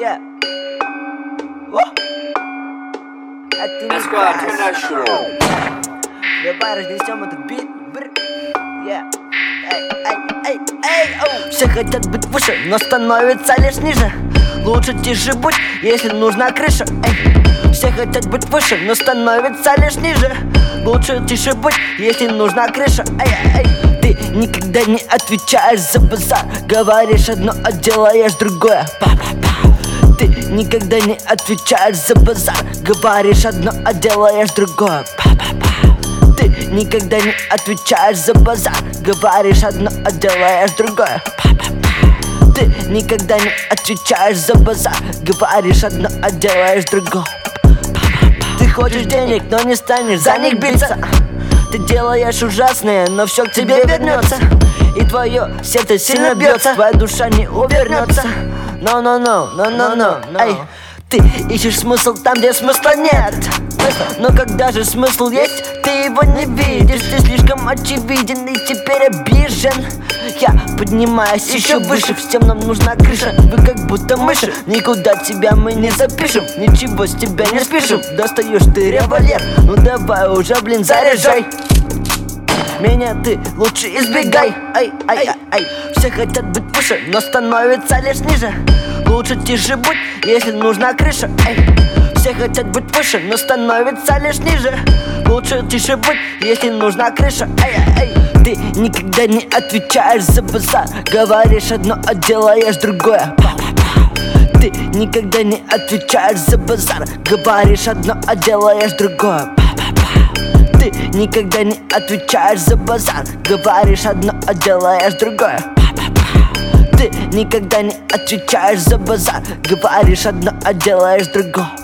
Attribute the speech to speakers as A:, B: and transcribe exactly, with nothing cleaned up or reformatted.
A: Yeah. Во. Это не красиво. Давай разнесем этот бит. Yeah. Эй, эй, эй, эй, оу. Все хотят быть выше, но становятся лишь ниже. Лучше тише будь, если нужна крыша. Эй. Все хотят быть выше, но становятся лишь ниже. Лучше тише будь, если нужна крыша. Эй, эй. Ты никогда не отвечаешь за базар. Говоришь одно, а делаешь другое. Па-па-па. Ты никогда не отвечаешь за базар. Говоришь одно, а делаешь другое. Па-па-па. Ты никогда не отвечаешь за базар. Говоришь одно, а делаешь другое. Па-па-па. Ты никогда не отвечаешь за базар. Говоришь одно, а делаешь другое. Па-па-па. Ты хочешь денег, но не станешь за них биться. Ты делаешь ужасное, но все к тебе вернется. И твое сердце сильно бьется, твоя душа не увернется. No, no, no, no, no, no, no. Эй, ты ищешь смысл там, где смысла нет. Но когда же смысл есть, ты его не видишь. Ты слишком очевиден и теперь обижен. Я поднимаюсь еще выше, всем нам нужна крыша. Вы как будто мыши, никуда тебя мы не запишем. Ничего с тебя не спишем. Достаешь ты револьвер, ну давай уже, блин, заряжай. Меня ты лучше избегай. Ай, ай, ай, ай. Все хотят быть выше, но становятся лишь ниже. Лучше тише будь, если нужна крыша. Эй. Все хотят быть выше, но становятся лишь ниже. Лучше тише будь, если нужна крыша. Эй, эй. Ты никогда не отвечаешь за базар. Говоришь одно, а делаешь другое. Ты никогда не отвечаешь за базар. Говоришь одно, а делаешь другое. Ты никогда не отвечаешь за базар. Говоришь одно, а делаешь другое. Ты никогда не отвечаешь за базар. Говоришь одно, а делаешь другое.